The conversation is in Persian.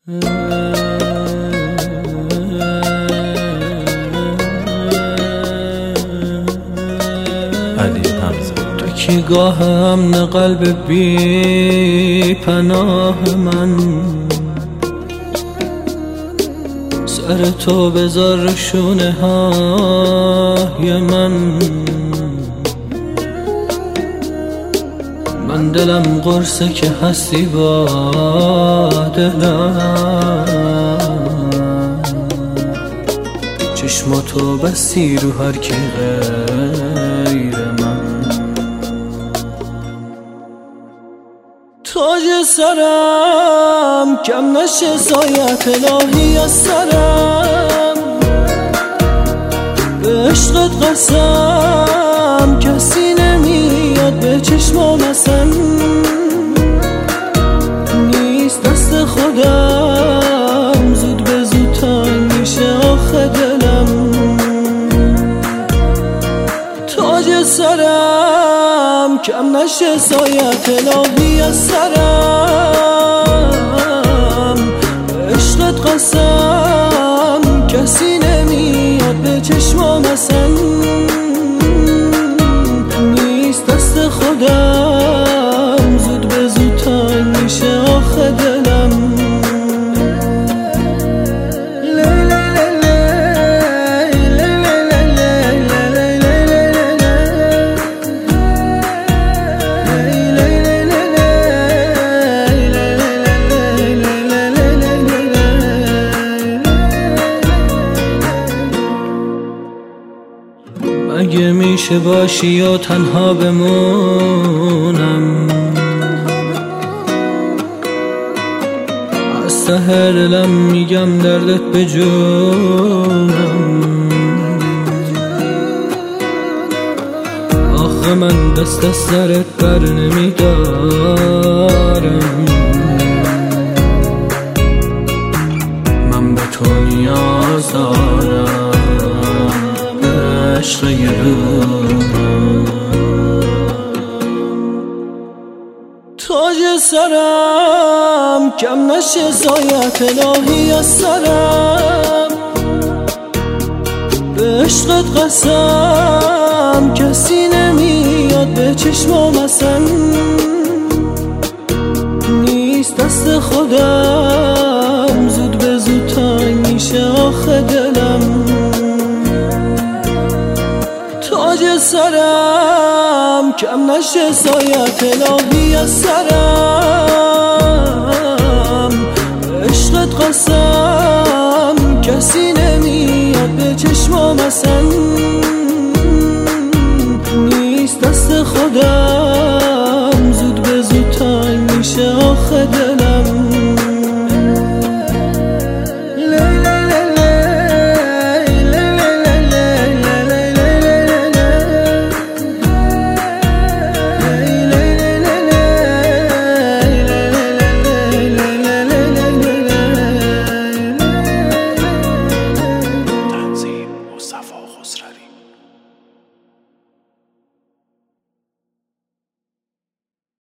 تو کی گاهم نه قلب بی پناه من، سر تو بذار رو شونه های من دلم قرصه که هستی با دلم، چشماتو بستی رو هر کی غیر من. تاج سرم کم نشه سایت الهی از سرم، به عشقت قسم کسی نمیاد به چشمام اصلا، نیست دست خودم زود به زود تنگ میشه آخه دلم. تاج سرم کم نشه سایت الهی از سرم، به عشقت قسم کسی نمیاد به چشمام اصلا، نیست دست خودم زود به زود تنگ میشه آخه دلم. اگه میشه باشی یا تنها بمونم، از ته دلم میگم دردت به جونم. آخه من دست از سرت بر نمیدارم، من به تو نیاز دارم عشق یه روم. تاج سرم کم نشه سایت الهی از سرم، به عشقت قسم کسی نمیاد به چشمام اصلا، نیست دست خودم زود به زود تنگ میشه آخه دلم. تاج سرم کم نشه سایت الهی از سرم، به عشقت قسم کسی نمیاد به چشمام اصلا، نیست دست خودم